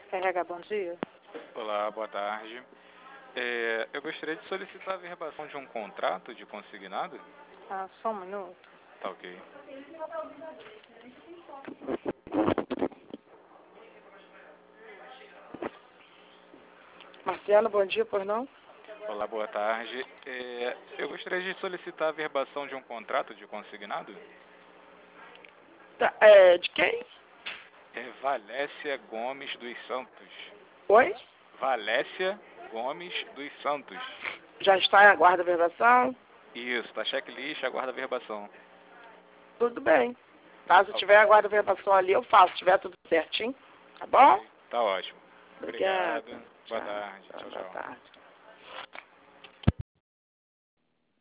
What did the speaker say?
RH, bom dia. Olá, boa tarde. Eu gostaria de solicitar a verbação de um contrato de consignado. Só um minuto. Tá ok. Marciano, bom dia, pois não? Olá, boa tarde. Eu gostaria de solicitar a verbação de um contrato de consignado. Tá, de quem? Valécia Gomes dos Santos. Oi? Valécia Gomes dos Santos. Já está em aguardo a verbação? Isso, tá checklist, aguarda a verbação. Tudo bem. Caso tiver aguardo a verbação ali, eu faço. Se tiver tudo certinho. Tá bom? Tá ótimo. Obrigada. Obrigado. Boa tarde. Tchau, Boa tchau. tarde.